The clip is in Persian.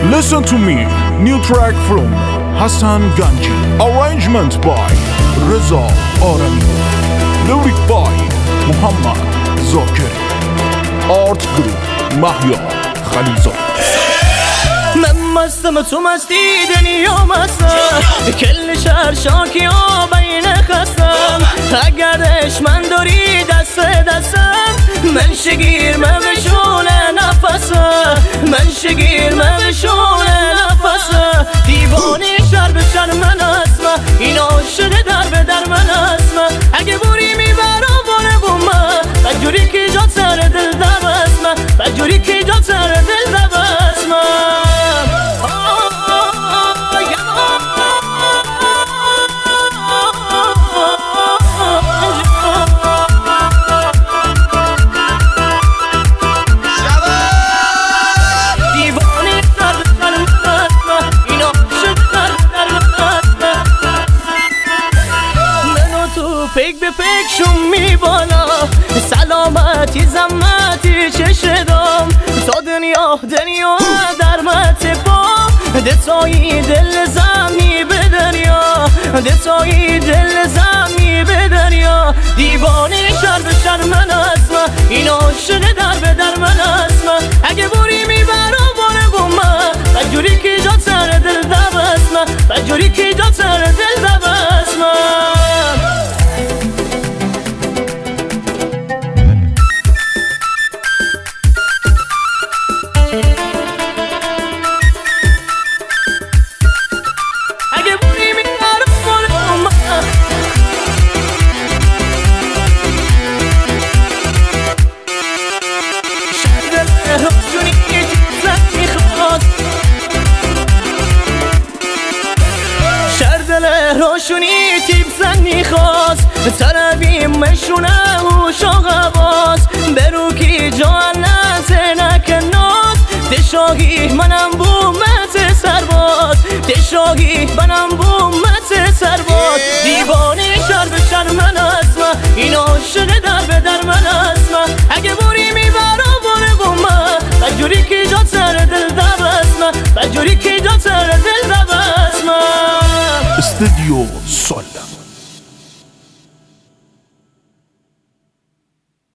Listen to me, new track from Hassan Ganji. Arrangement by Reza Arami. Lyric by Muhammad Zakeri. Art group Mahya Khalizad. من مستم تو مستی دنیا مستم، کل شهر شاکی و بین خستم. اگر دشمن داری دست دستم، من شگیر من بشونه نفسم، من شگیر من بشونه نفسم. دیوانه شهر به شهر من اسمم، اینا شده در به در من اسمم. اگه بوری میبرم باره بومم، بجوری که جا سر دل دم اسمم، بجوری که جا سر دل دم اسمم. پیک به پیک شون میبالا، سلامتی زمتی چشدم. تا دنیا درمت با دتایی دل زمی به دنیا، دتایی دل زمی به دنیا. دیوانه شهر به شهر من اسمم، اینا شده در به در من اسمم. اگه بوری میبرم باره بومم، بجوری که جا سر دل دم اسمم، بجوری که جا سر دل دم اسمم. روشونی تیب زن میخواست، سربی مشونه و شاقواز. برو کی جان نزنک ناز، دشاهی منم بومت سرباز، دشاهی منم بومت